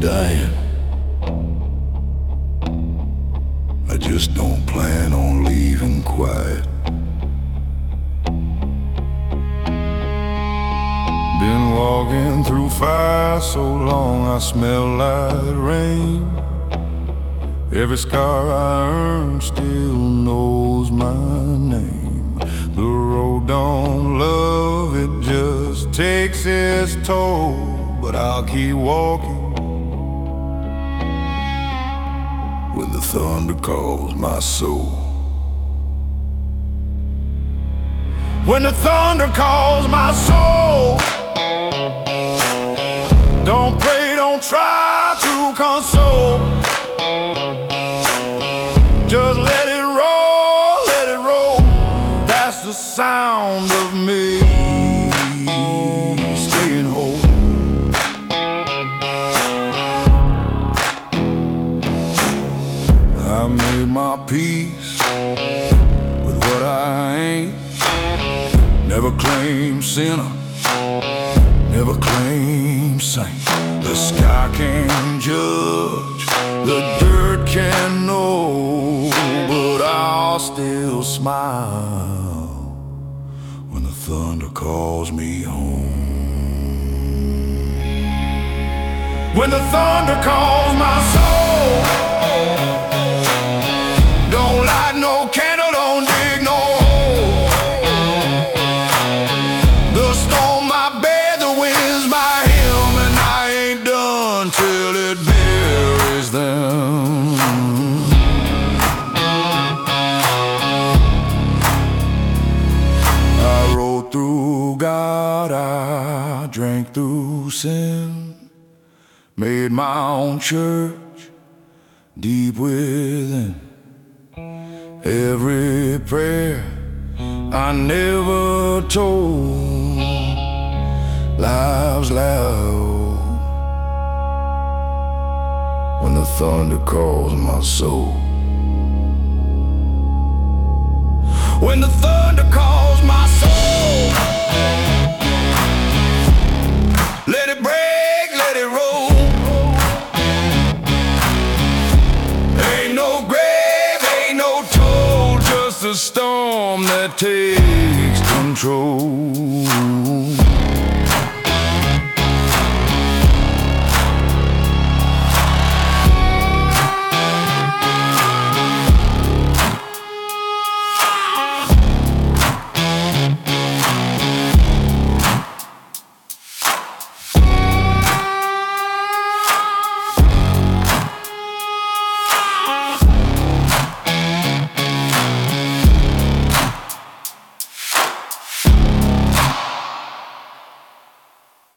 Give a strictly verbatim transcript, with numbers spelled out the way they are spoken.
dying. I just don't plan on leaving quiet. Been walking through fire so long I smell like rain. Every scar I earned still knows my name. The road don't love, it just takes its toll. But I'll keep walking when the thunder calls my soul. When the thunder calls my soul, don't pray, don't try to console. Just let it roll, let it roll. That's the sound of me staying whole. I made my peace with what I ain't. Never claim sinner, never claim saint. The sky can't judge, the dirt can know, but I'll still smile when the thunder calls me home. When the thunder calls my soul, don't light no candle, don't dig no hole. The storm my bed, the wind's my hymn, and I ain't done till it buries them. I rode through God, I drank through sin, made my own church deep within. Every prayer I never told, lives loud when the thunder calls my soul. When the thunder calls my soul, let it break, let it roll. Ain't no grave, ain't no toll, just a storm that takes control.